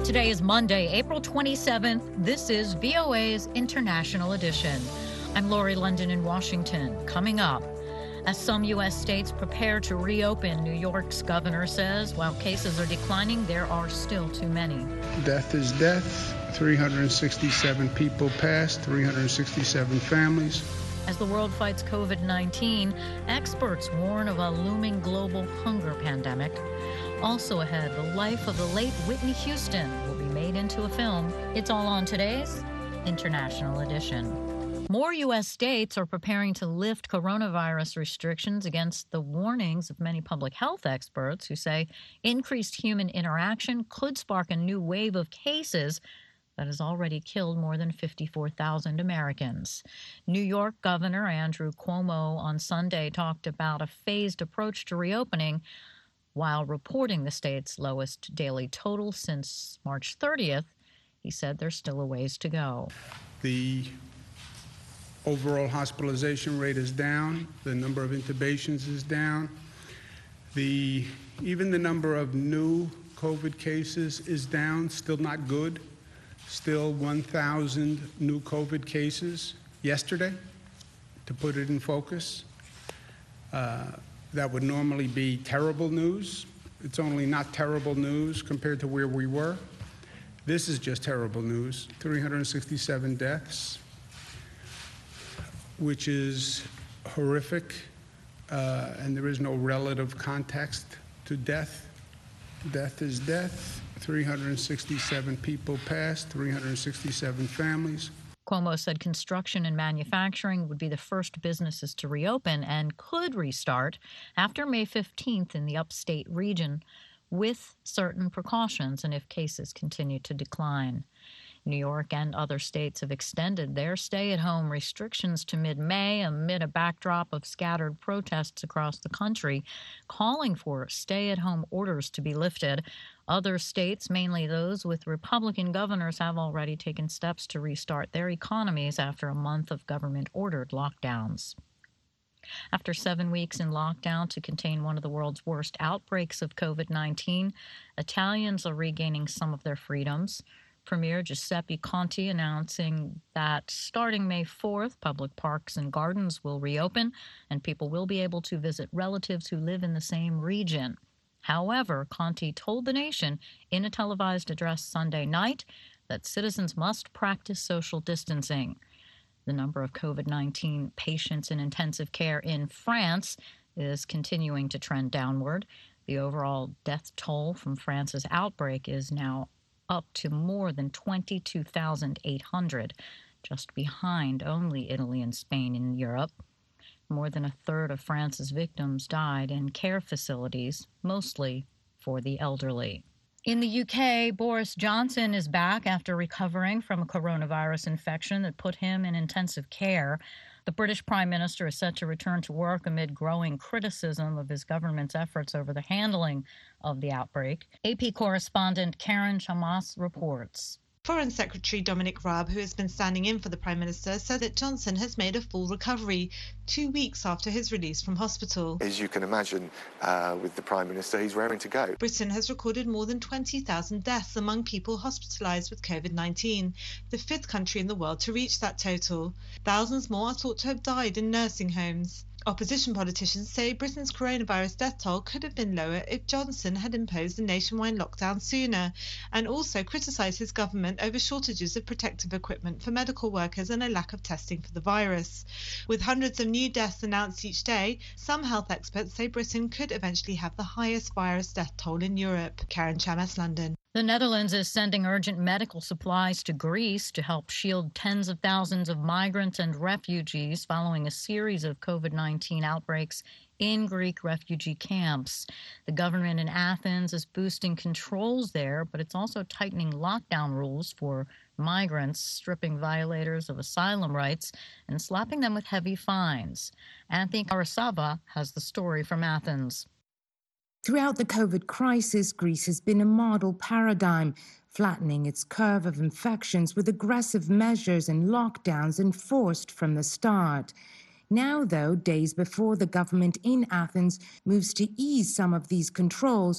Today is Monday, April 27th. This is VOA's International Edition. I'm Lori London in Washington. Coming up, as some U.S. states prepare to reopen, New York's governor says while cases are declining, there are still too many. Death is death. 367 people passed, 367 families. As the world fights COVID-19, experts warn of a looming global hunger pandemic. Also ahead, the life of the late Whitney Houston will be made into a film. It's all on today's International Edition. More U.S. states are preparing to lift coronavirus restrictions against the warnings of many public health experts who say increased human interaction could spark a new wave of cases that has already killed more than 54,000 Americans. New York Governor Andrew Cuomo on Sunday talked about a phased approach to reopening while reporting the state's lowest daily total since March 30th. He said there's still a ways to go. The overall hospitalization rate is down. The number of intubations is down. Even the number of new COVID cases is down, still not good. Still 1,000 new COVID cases yesterday, to put it in focus. That would normally be terrible news. It's only not terrible news compared to where we were. This is just terrible news. 367 deaths, which is horrific, and there is no relative context to death. Death is death. 367 people passed, 367 families. Cuomo said construction and manufacturing would be the first businesses to reopen and could restart after May 15th in the upstate region with certain precautions and if cases continue to decline. New York and other states have extended their stay-at-home restrictions to mid-May amid a backdrop of scattered protests across the country calling for stay-at-home orders to be lifted. Other states, mainly those with Republican governors, have already taken steps to restart their economies after a month of government-ordered lockdowns. After 7 weeks in lockdown to contain one of the world's worst outbreaks of COVID-19, Italians are regaining some of their freedoms. Premier Giuseppe Conte announcing that starting May 4th, public parks and gardens will reopen and people will be able to visit relatives who live in the same region. However, Conte told the nation in a televised address Sunday night that citizens must practice social distancing. The number of COVID-19 patients in intensive care in France is continuing to trend downward. The overall death toll from France's outbreak is now up to more than 22,800, just behind only Italy and Spain in Europe. More than a third of France's victims died in care facilities, mostly for the elderly. In the UK, Boris Johnson is back after recovering from a coronavirus infection that put him in intensive care. The British Prime Minister is set to return to work amid growing criticism of his government's efforts over the handling of the outbreak. AP correspondent Karen Chamas reports. Foreign Secretary Dominic Raab, who has been standing in for the Prime Minister, said that Johnson has made a full recovery 2 weeks after his release from hospital. As you can imagine, with the Prime Minister, he's raring to go. Britain has recorded more than 20,000 deaths among people hospitalised with COVID-19, the fifth country in the world to reach that total. Thousands more are thought to have died in nursing homes. Opposition politicians say Britain's coronavirus death toll could have been lower if Johnson had imposed a nationwide lockdown sooner, and also criticised his government over shortages of protective equipment for medical workers and a lack of testing for the virus. With hundreds of new deaths announced each day, some health experts say Britain could eventually have the highest virus death toll in Europe. Karen Chamas, London. The Netherlands is sending urgent medical supplies to Greece to help shield tens of thousands of migrants and refugees following a series of COVID-19 outbreaks in Greek refugee camps. The government in Athens is boosting controls there, but it's also tightening lockdown rules for migrants, stripping violators of asylum rights and slapping them with heavy fines. Anthony Karasava has the story from Athens. Throughout the COVID crisis, Greece has been a model paradigm, flattening its curve of infections with aggressive measures and lockdowns enforced from the start. Now, though, days before the government in Athens moves to ease some of these controls,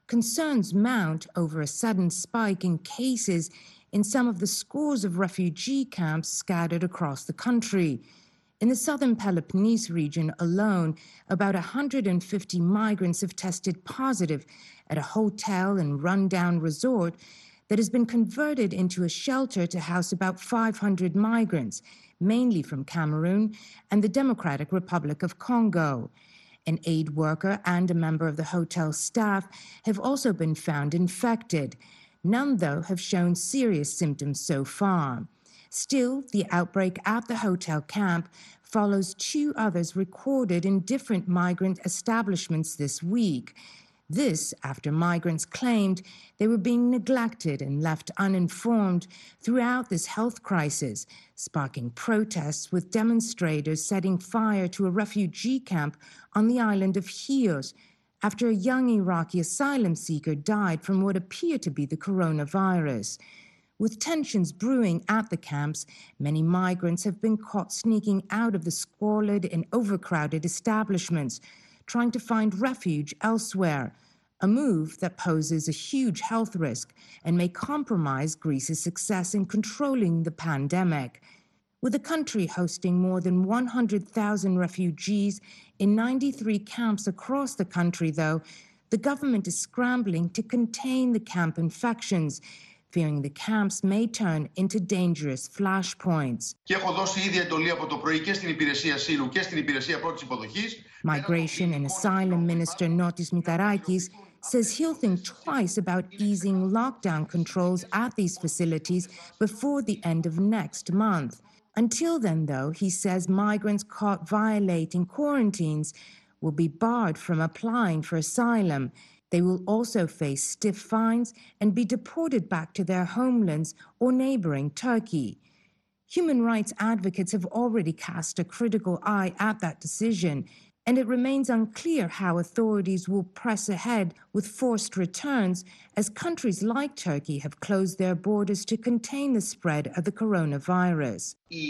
concerns mount over a sudden spike in cases in some of the scores of refugee camps scattered across the country. In the southern Peloponnese region alone, about 150 migrants have tested positive at a hotel and rundown resort that has been converted into a shelter to house about 500 migrants, mainly from Cameroon and the Democratic Republic of Congo. An aid worker and a member of the hotel staff have also been found infected. None, though, have shown serious symptoms so far. Still, the outbreak at the hotel camp follows 2 others recorded in different migrant establishments this week. This after migrants claimed they were being neglected and left uninformed throughout this health crisis, sparking protests with demonstrators setting fire to a refugee camp on the island of Chios after a young Iraqi asylum seeker died from what appeared to be the coronavirus. With tensions brewing at the camps, many migrants have been caught sneaking out of the squalid and overcrowded establishments, trying to find refuge elsewhere, a move that poses a huge health risk and may compromise Greece's success in controlling the pandemic. With the country hosting more than 100,000 refugees in 93 camps across the country, though, the government is scrambling to contain the camp infections, fearing the camps may turn into dangerous flashpoints. Migration and Asylum Minister Notis Mitarakis says he'll think twice about easing lockdown controls at these facilities before the end of next month. Until then, though, he says migrants caught violating quarantines will be barred from applying for asylum. They will also face stiff fines and be deported back to their homelands or neighboring Turkey. Human rights advocates have already cast a critical eye at that decision, and it remains unclear how authorities will press ahead with forced returns as countries like Turkey have closed their borders to contain the spread of the coronavirus.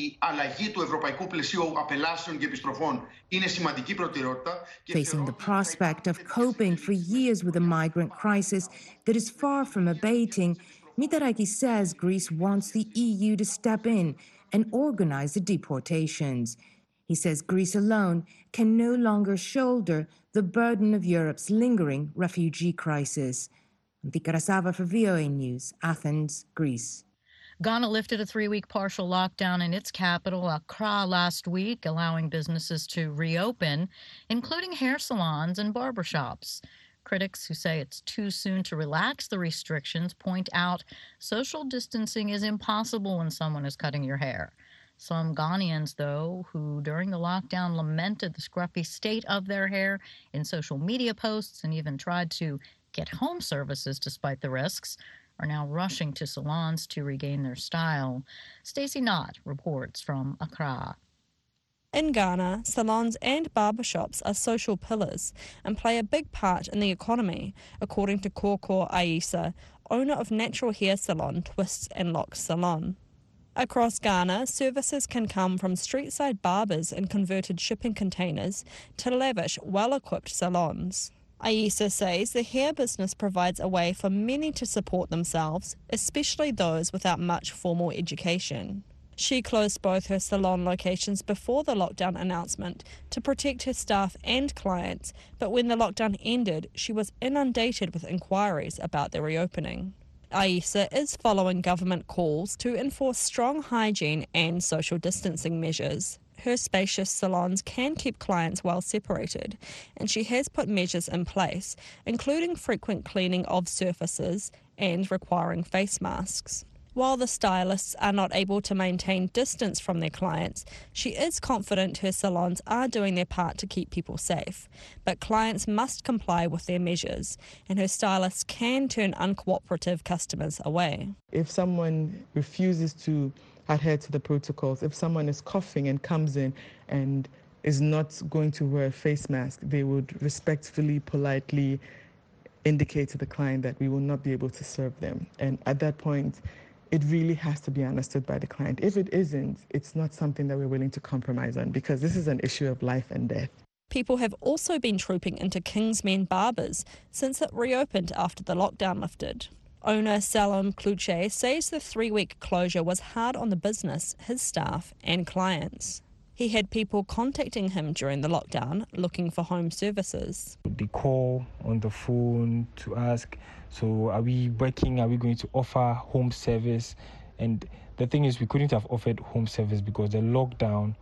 Facing the prospect of coping for years with a migrant crisis that is far from abating, Mitarakis says Greece wants the EU to step in and organize the deportations. He says Greece alone can no longer shoulder the burden of Europe's lingering refugee crisis. Antika Rasava for VOA News, Athens, Greece. Ghana lifted a 3-week partial lockdown in its capital, Accra, last week, allowing businesses to reopen, including hair salons and barbershops. Critics who say it's too soon to relax the restrictions point out social distancing is impossible when someone is cutting your hair. Some Ghanaians, though, who during the lockdown lamented the scruffy state of their hair in social media posts and even tried to get home services despite the risks, are now rushing to salons to regain their style. Stacey Knott reports from Accra. In Ghana, salons and barbershops are social pillars and play a big part in the economy, according to Koko Aisa, owner of natural hair salon Twists and Locks Salon. Across Ghana, services can come from street-side barbers in converted shipping containers to lavish, well-equipped salons. Aisa says the hair business provides a way for many to support themselves, especially those without much formal education. She closed both her salon locations before the lockdown announcement to protect her staff and clients, but when the lockdown ended, she was inundated with inquiries about the reopening. Aisa is following government calls to enforce strong hygiene and social distancing measures. Her spacious salons can keep clients well separated, and she has put measures in place, including frequent cleaning of surfaces and requiring face masks. While the stylists are not able to maintain distance from their clients, she is confident her salons are doing their part to keep people safe. But clients must comply with their measures, and her stylists can turn uncooperative customers away. If someone refuses to adhere to the protocols, if someone is coughing and comes in and is not going to wear a face mask, they would respectfully, politely indicate to the client that we will not be able to serve them. And at that point, it really has to be understood by the client. If it isn't, it's not something that we're willing to compromise on, because this is an issue of life and death. People have also been trooping into Kingsmen Barbers since it reopened after the lockdown lifted. Owner Salom Kluche says the 3-week closure was hard on the business, his staff and clients. He had people contacting him during the lockdown looking for home services. They call on the phone to ask, so are we working? Are we going to offer home service? And the thing is, we couldn't have offered home service because the lockdown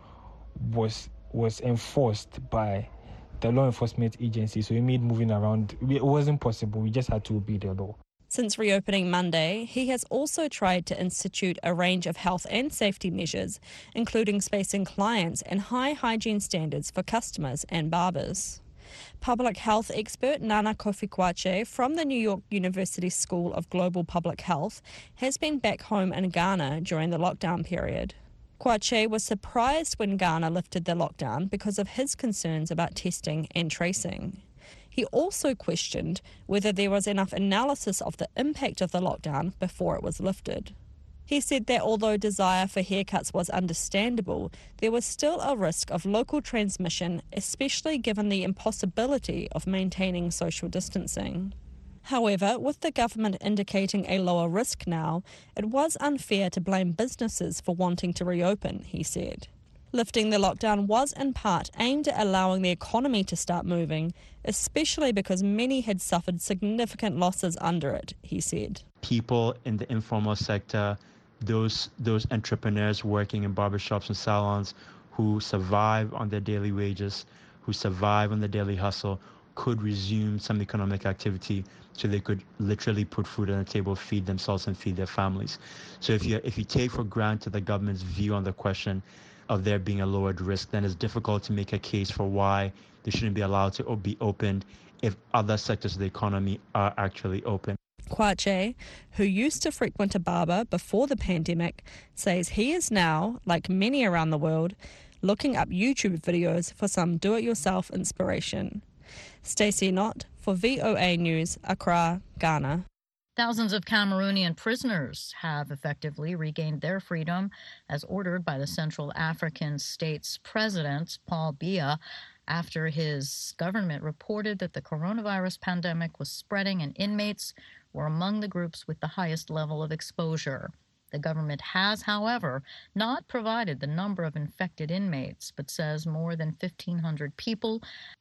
was enforced by the law enforcement agency. So it made moving around, it wasn't possible. We just had to obey the law. Since reopening Monday, he has also tried to institute a range of health and safety measures, including spacing clients and high hygiene standards for customers and barbers. Public health expert Nana Kofi-Kwache from the New York University School of Global Public Health has been back home in Ghana during the lockdown period. Kwache was surprised when Ghana lifted the lockdown because of his concerns about testing and tracing. He also questioned whether there was enough analysis of the impact of the lockdown before it was lifted. He said that although desire for haircuts was understandable, there was still a risk of local transmission, especially given the impossibility of maintaining social distancing. However, with the government indicating a lower risk now, it was unfair to blame businesses for wanting to reopen, he said. Lifting the lockdown was in part aimed at allowing the economy to start moving, especially because many had suffered significant losses under it, he said. People in the informal sector, those entrepreneurs working in barbershops and salons who survive on their daily wages, who survive on the daily hustle, could resume some economic activity so they could literally put food on the table, feed themselves and feed their families. So if you take for granted the government's view on the question of there being a lowered risk, then it's difficult to make a case for why they shouldn't be allowed to be opened if other sectors of the economy are actually open. Kwache, who used to frequent a barber before the pandemic, says he is now, like many around the world, looking up YouTube videos for some do-it-yourself inspiration. Stacey Knott for VOA News, Accra, Ghana. Thousands of Cameroonian prisoners have effectively regained their freedom as ordered by the Central African State's president, Paul Biya, after his government reported that the coronavirus pandemic was spreading and inmates were among the groups with the highest level of exposure. The government has, however, not provided the number of infected inmates, but says more than 1,500 people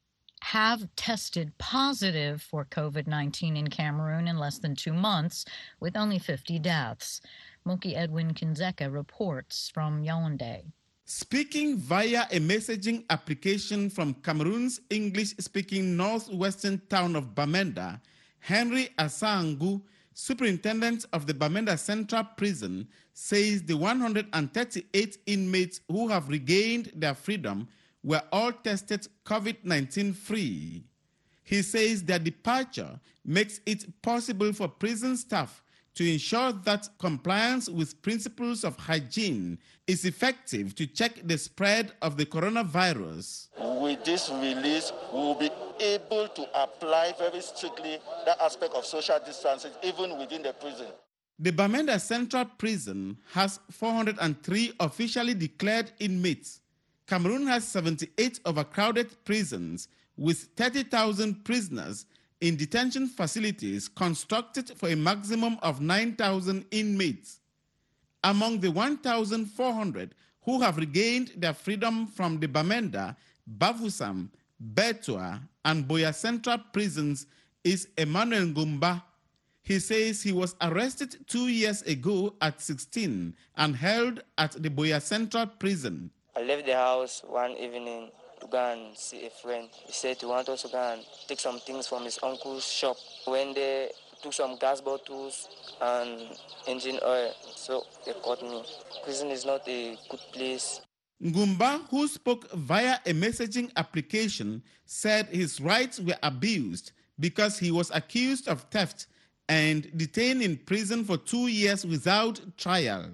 have tested positive for COVID-19 in Cameroon in less than 2 months, with only 50 deaths. Moki Edwin Kinzeka reports from Yaoundé. Speaking via a messaging application from Cameroon's English-speaking northwestern town of Bamenda, Henry Asangu, superintendent of the Bamenda Central Prison, says the 138 inmates who have regained their freedom were all tested COVID-19 free. He says their departure makes it possible for prison staff to ensure that compliance with principles of hygiene is effective to check the spread of the coronavirus. With this release, we will be able to apply very strictly that aspect of social distancing even within the prison. The Bamenda Central Prison has 403 officially declared inmates. Cameroon has 78 overcrowded prisons with 30,000 prisoners in detention facilities constructed for a maximum of 9,000 inmates. Among the 1,400 who have regained their freedom from the Bamenda, Bafoussam, Bertoua, and Buea Central prisons is Emmanuel Ngumba. He says he was arrested 2 years ago at 16 and held at the Buea Central prison. I left the house one evening to go and see a friend. He said he wanted us to go and take some things from his uncle's shop. When they took some gas bottles and engine oil, so they caught me. Prison is not a good place. Ngumba, who spoke via a messaging application, said his rights were abused because he was accused of theft and detained in prison for 2 years without trial.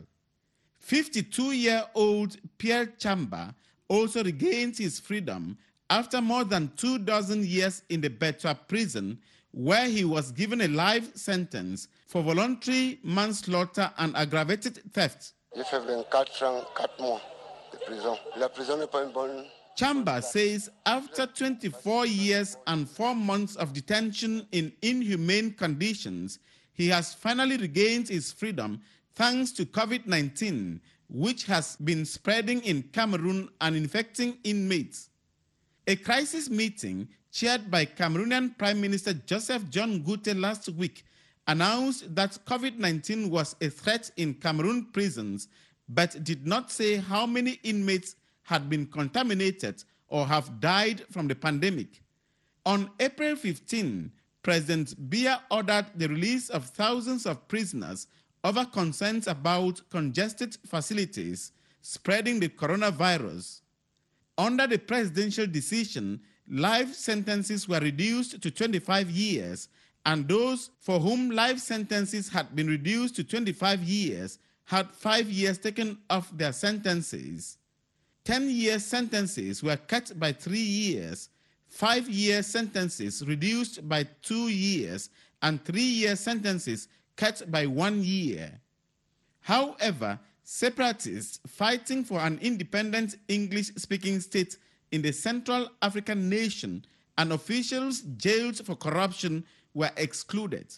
52-year-old Pierre Chamba also regains his freedom after more than 24 years in the Bertoua prison, where he was given a life sentence for voluntary manslaughter and aggravated theft. J'ai fait 24 ans, 4 mois de prison. La prison n'est pas une bonne Chamba says after 24 years and 4 months of detention in inhumane conditions, he has finally regained his freedom thanks to COVID-19, which has been spreading in Cameroon and infecting inmates. A crisis meeting chaired by Cameroonian Prime Minister Joseph John Goute last week announced that COVID-19 was a threat in Cameroon prisons, but did not say how many inmates had been contaminated or have died from the pandemic. On April 15, President Biya ordered the release of thousands of prisoners over concerns about congested facilities spreading the coronavirus. Under the presidential decision, life sentences were reduced to 25 years, and those for whom life sentences had been reduced to 25 years had 5 years taken off their sentences. 10-year sentences were cut by 3 years, 5-year sentences reduced by 2 years, and 3-year sentences cut by 1 year. However, separatists fighting for an independent English-speaking state in the Central African nation and officials jailed for corruption were excluded.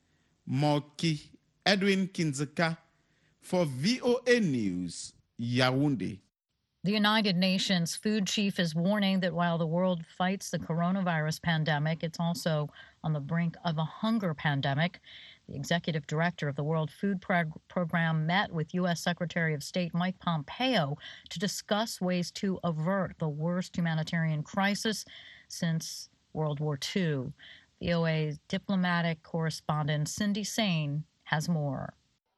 Moki Edwin Kinzeka for VOA News, Yaoundé. The United Nations food chief is warning that while the world fights the coronavirus pandemic, it's also on the brink of a hunger pandemic. The executive director of the World Food Program met with U.S. Secretary of State Mike Pompeo to discuss ways to avert the worst humanitarian crisis since World War II. VOA diplomatic correspondent Cindy Sain has more.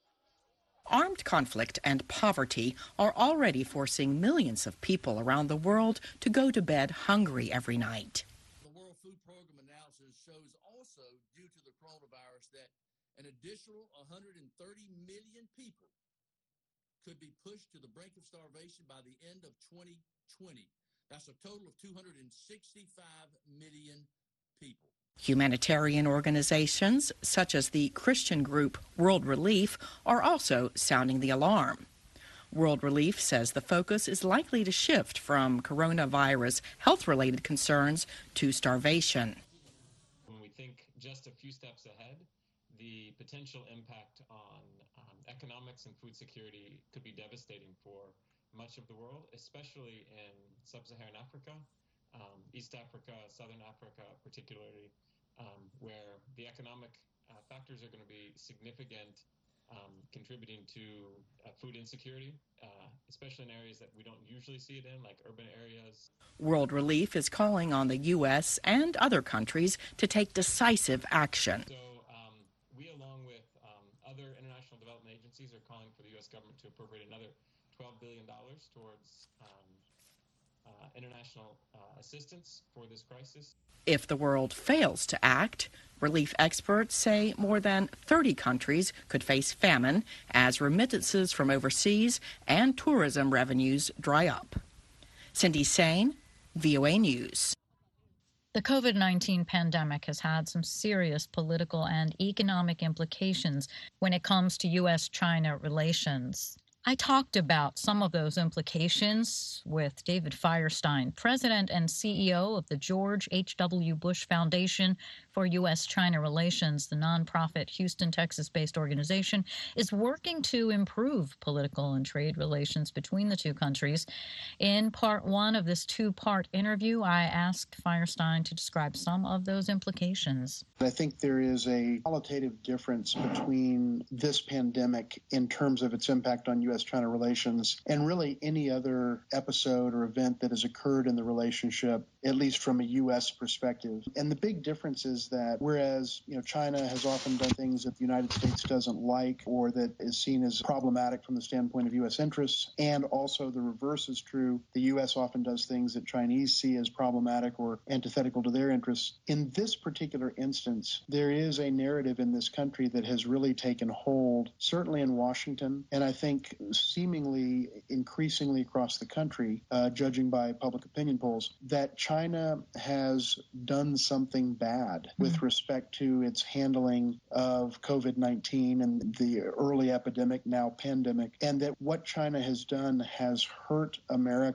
Armed conflict and poverty are already forcing millions of people around the world to go to bed hungry every night. The World Food Program analysis shows also, due to the coronavirus, that an additional 130 million people could be pushed to the brink of starvation by the end of 2020. That's a total of 265 million people. Humanitarian organizations, such as the Christian group World Relief, are also sounding the alarm. World Relief says the focus is likely to shift from coronavirus health-related concerns to starvation. When we think just a few steps ahead, the potential impact on economics and food security could be devastating for much of the world, especially in sub-Saharan Africa, East Africa, Southern Africa particularly, where the economic factors are going to be significant, contributing to food insecurity, especially in areas that we don't usually see it in, like urban areas. World Relief is calling on the U.S. and other countries to take decisive action. So we, along with other international development agencies, are calling for the U.S. government to appropriate another $12 billion towards international assistance for this crisis. If the world fails to act, relief experts say more than 30 countries could face famine as remittances from overseas and tourism revenues dry up. Cindy Sain, VOA News. The COVID-19 pandemic has had some serious political and economic implications when it comes to U.S.-China relations. I talked about some of those implications with David Firestein, President and CEO of the George H.W. Bush Foundation for U.S.-China Relations. The nonprofit Houston, Texas-based organization is working to improve political and trade relations between the two countries. In part one of this two-part interview, I asked Firestein to describe some of those implications. I think there is a qualitative difference between this pandemic in terms of its impact on U.S.-China relations and really any other episode or event that has occurred in the relationship, at least from a U.S. perspective. And the big difference is that whereas China has often done things that the United States doesn't like or that is seen as problematic from the standpoint of U.S. interests, and also the reverse is true, the U.S. often does things that Chinese see as problematic or antithetical to their interests. In this particular instance, there is a narrative in this country that has really taken hold, certainly in Washington, and I think seemingly increasingly across the country, judging by public opinion polls, that China has done something bad with respect to its handling of COVID-19 and the early epidemic, now pandemic, and that what China has done has hurt America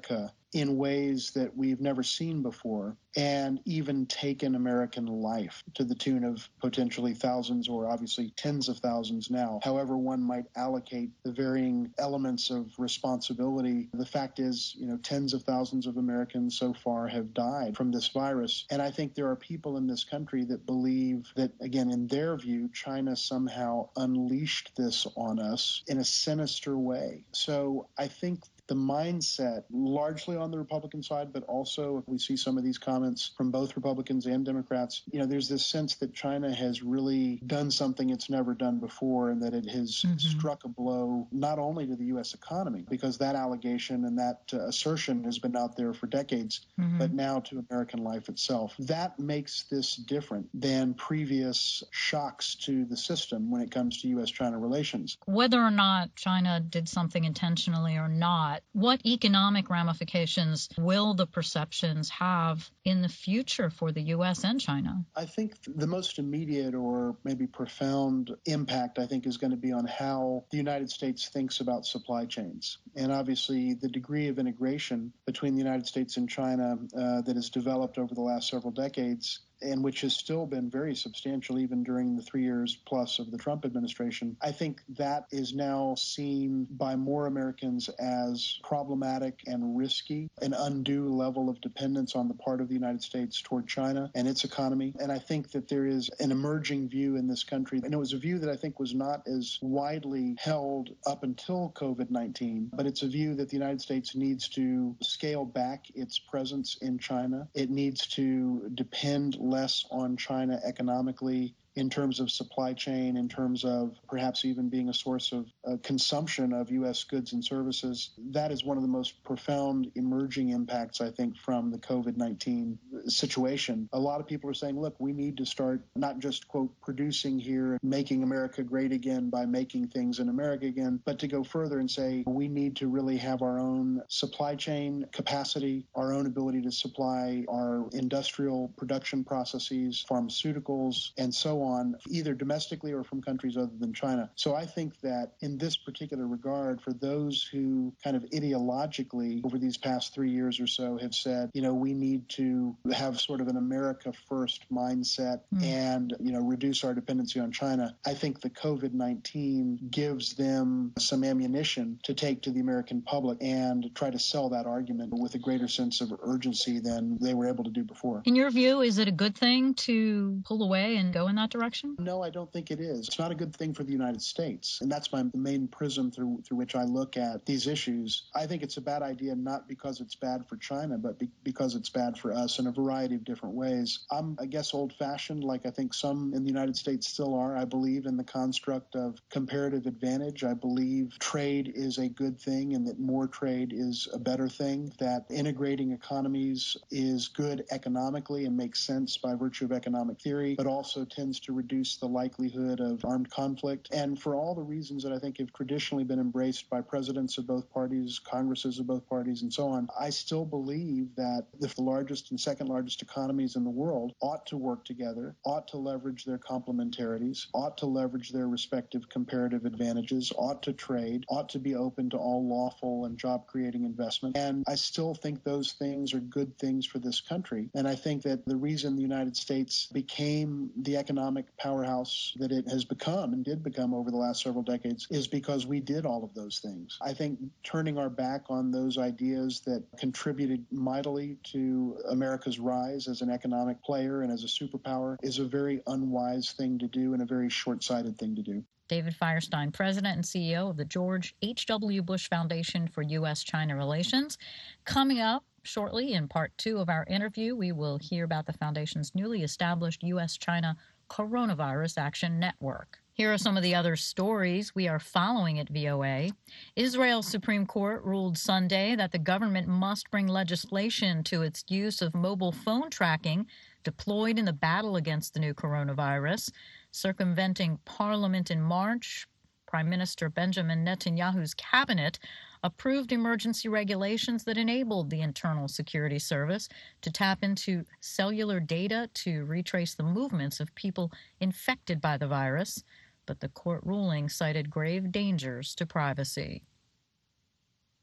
in ways that we've never seen before, and even taken American life to the tune of potentially thousands or obviously tens of thousands now. However one might allocate the varying elements of responsibility, the fact is, tens of thousands of Americans so far have died from this virus. And I think there are people in this country that believe that, again, in their view, China somehow unleashed this on us in a sinister way. So I think the mindset, largely on the Republican side, but also if we see some of these comments from both Republicans and Democrats, there's this sense that China has really done something it's never done before, and that it has struck a blow not only to the U.S. economy, because that allegation and that assertion has been out there for decades, but now to American life itself. That makes this different than previous shocks to the system when it comes to U.S.-China relations. Whether or not China did something intentionally or not, what economic ramifications will the perceptions have in the future for the U.S. and China? I think the most immediate or maybe profound impact, is going to be on how the United States thinks about supply chains. And obviously, the degree of integration between the United States and China that has developed over the last several decades, and which has still been very substantial even during the 3 years plus of the Trump administration, I think that is now seen by more Americans as problematic and risky, an undue level of dependence on the part of the United States toward China and its economy. And I think that there is an emerging view in this country, and it was a view that I think was not as widely held up until COVID-19, but it's a view that the United States needs to scale back its presence in China. It needs to depend less on China economically, in terms of supply chain, in terms of perhaps even being a source of consumption of U.S. goods and services. That is one of the most profound emerging impacts, I think, from the COVID-19 situation. A lot of people are saying, look, we need to start not just, quote, producing here, making America great again by making things in America again, but to go further and say we need to really have our own supply chain capacity, our own ability to supply our industrial production processes, pharmaceuticals, and so on, either domestically or from countries other than China. So I think that in this particular regard, for those who kind of ideologically over these past 3 years or so have said, we need to have sort of an America first mindset and, reduce our dependency on China, I think the COVID-19 gives them some ammunition to take to the American public and try to sell that argument with a greater sense of urgency than they were able to do before. In your view, is it a good thing to pull away and go in that direction? No, I don't think it is. It's not a good thing for the United States. And that's the main prism through which I look at these issues. I think it's a bad idea, not because it's bad for China, but because it's bad for us in a variety of different ways. I'm, old-fashioned, like I think some in the United States still are. I believe in the construct of comparative advantage. I believe trade is a good thing and that more trade is a better thing, that integrating economies is good economically and makes sense by virtue of economic theory, but also tends to reduce the likelihood of armed conflict. And for all the reasons that I think have traditionally been embraced by presidents of both parties, Congresses of both parties, and so on, I still believe that the largest and second largest economies in the world ought to work together, ought to leverage their complementarities, ought to leverage their respective comparative advantages, ought to trade, ought to be open to all lawful and job-creating investment. And I still think those things are good things for this country. And I think that the reason the United States became the economic powerhouse that it has become and did become over the last several decades is because we did all of those things. I think turning our back on those ideas that contributed mightily to America's rise as an economic player and as a superpower is a very unwise thing to do and a very short-sighted thing to do. David Firestein, President and CEO of the George H.W. Bush Foundation for U.S.-China Relations. Coming up shortly in part 2 of our interview, we will hear about the Foundation's newly established U.S.-China Coronavirus Action Network. Here are some of the other stories we are following at VOA. Israel's Supreme Court ruled Sunday that the government must bring legislation to its use of mobile phone tracking deployed in the battle against the new coronavirus. Circumventing Parliament in March, Prime Minister Benjamin Netanyahu's cabinet approved emergency regulations that enabled the Internal Security Service to tap into cellular data to retrace the movements of people infected by the virus, but the court ruling cited grave dangers to privacy.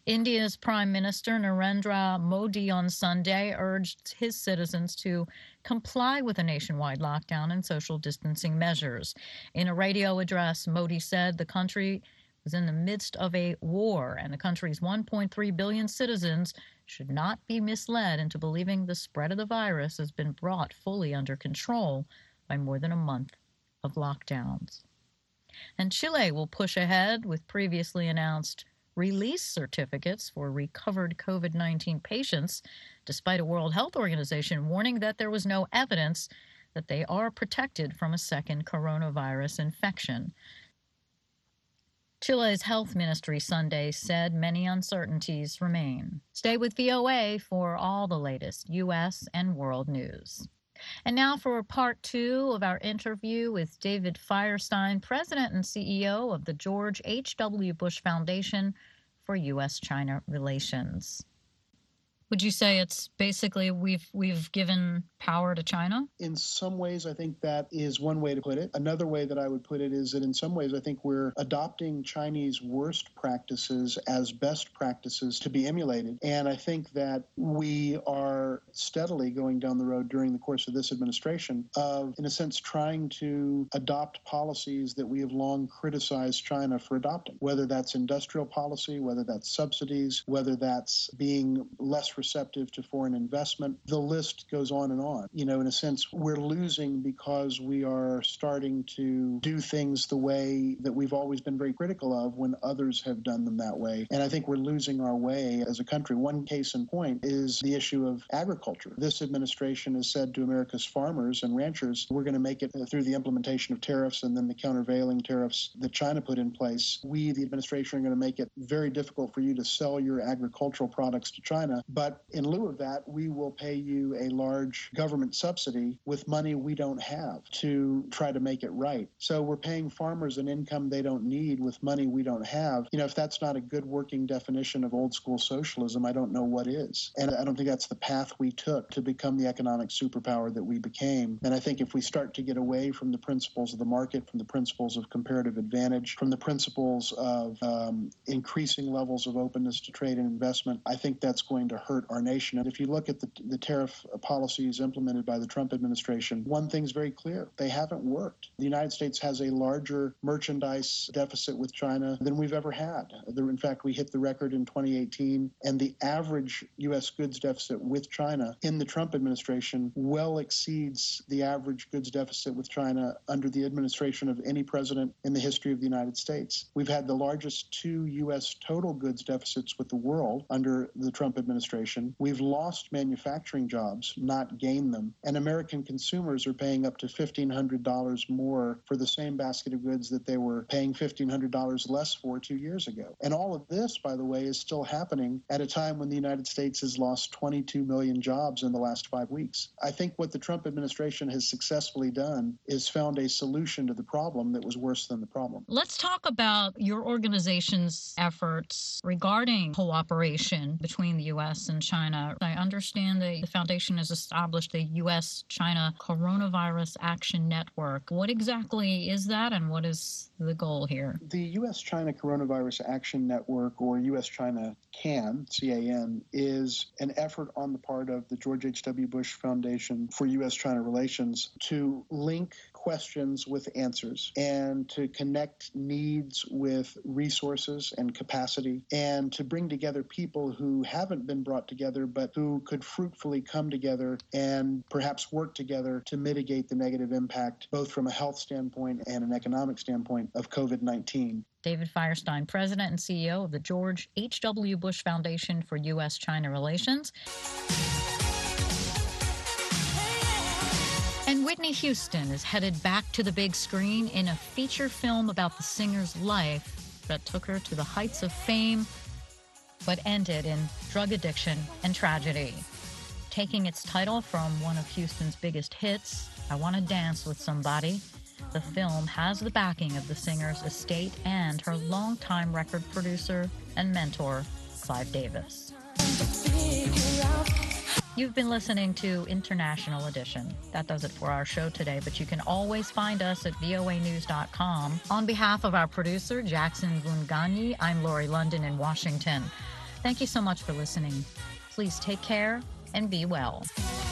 India's Prime Minister Narendra Modi on Sunday urged his citizens to comply with a nationwide lockdown and social distancing measures. In a radio address, Modi said the country was in the midst of a war and the country's 1.3 billion citizens should not be misled into believing the spread of the virus has been brought fully under control by more than a month of lockdowns. And Chile will push ahead with previously announced release certificates for recovered COVID-19 patients, despite a World Health Organization warning that there was no evidence that they are protected from a second coronavirus infection. Chile's health ministry Sunday said many uncertainties remain. Stay with VOA for all the latest U.S. and world news. And now for part 2 of our interview with David Firestein, President and CEO of the George H.W. Bush Foundation for U.S.-China Relations. Would you say it's basically we've given power to China? In some ways, I think that is one way to put it. Another way that I would put it is that in some ways, I think we're adopting Chinese worst practices as best practices to be emulated. And I think that we are steadily going down the road during the course of this administration of, in a sense, trying to adopt policies that we have long criticized China for adopting, whether that's industrial policy, whether that's subsidies, whether that's being less receptive to foreign investment. The list goes on and on. You know, in a sense, we're losing because we are starting to do things the way that we've always been very critical of when others have done them that way. And I think we're losing our way as a country. One case in point is the issue of agriculture. This administration has said to America's farmers and ranchers, we're going to make it through the implementation of tariffs and then the countervailing tariffs that China put in place. We, the administration, are going to make it very difficult for you to sell your agricultural products to China. But in lieu of that, we will pay you a large government subsidy with money we don't have to try to make it right. So we're paying farmers an income they don't need with money we don't have. You know, if that's not a good working definition of old school socialism, I don't know what is. And I don't think that's the path we took to become the economic superpower that we became. And I think if we start to get away from the principles of the market, from the principles of comparative advantage, from the principles of increasing levels of openness to trade and investment, I think that's going to hurt our nation. And if you look at the tariff policies implemented by the Trump administration, one thing's very clear. They haven't worked. The United States has a larger merchandise deficit with China than we've ever had. In fact, we hit the record in 2018, and the average U.S. goods deficit with China in the Trump administration well exceeds the average goods deficit with China under the administration of any president in the history of the United States. We've had the largest 2 U.S. total goods deficits with the world under the Trump administration. We've lost manufacturing jobs, not gained them. And American consumers are paying up to $1,500 more for the same basket of goods that they were paying $1,500 less for 2 years ago. And all of this, by the way, is still happening at a time when the United States has lost 22 million jobs in the last 5 weeks. I think what the Trump administration has successfully done is found a solution to the problem that was worse than the problem. Let's talk about your organization's efforts regarding cooperation between the U.S. and China. I understand that the foundation has established the U.S.-China Coronavirus Action Network. What exactly is that, and what is the goal here? The U.S.-China Coronavirus Action Network, or U.S.-China CAN, C-A-N, is an effort on the part of the George H.W. Bush Foundation for U.S.-China Relations to link questions with answers and to connect needs with resources and capacity and to bring together people who haven't been brought together but who could fruitfully come together and perhaps work together to mitigate the negative impact both from a health standpoint and an economic standpoint of COVID-19. David Firestein, President and CEO of the George H.W. Bush Foundation for U.S.-China Relations. And Whitney Houston is headed back to the big screen in a feature film about the singer's life that took her to the heights of fame but ended in drug addiction and tragedy. Taking its title from one of Houston's biggest hits, I Want to Dance with Somebody, the film has the backing of the singer's estate and her longtime record producer and mentor, Clive Davis. You've been listening to International Edition. That does it for our show today, but you can always find us at voanews.com. On behalf of our producer, Jackson Vunganyi, I'm Lori London in Washington. Thank you so much for listening. Please take care and be well.